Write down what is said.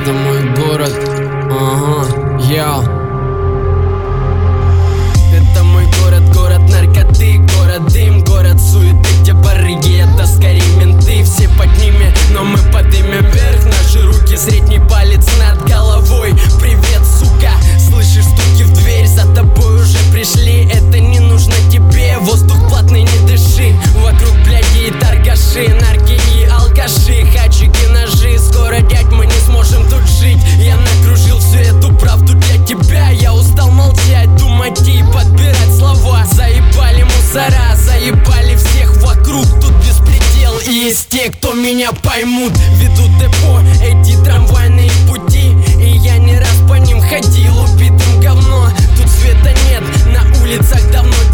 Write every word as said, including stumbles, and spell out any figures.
Это мой город, ага, я. Это мой город, город наркоты, город дым, город суеты, где барыги, это скорее менты. Все под ними, но мы поднимем вверх наши руки, средний палец над головой. Привет, сука, слышишь стуки в дверь, за тобой уже пришли. Это не нужно тебе, воздух платный, не дыши. Вокруг бляди и торгаши, нарки и алкаши, хачики, ножи. Скоро, дядь, мы не сможем тут жить. Я накружил всю эту правду для тебя. Я устал молчать, думать и подбирать слова. Заебали мусора, заебали всех вокруг. Тут беспредел, и есть те, кто меня поймут. Ведут депо эти трамвайные пути, и я не раз по ним ходил убитым говно. Тут света нет, на улицах давно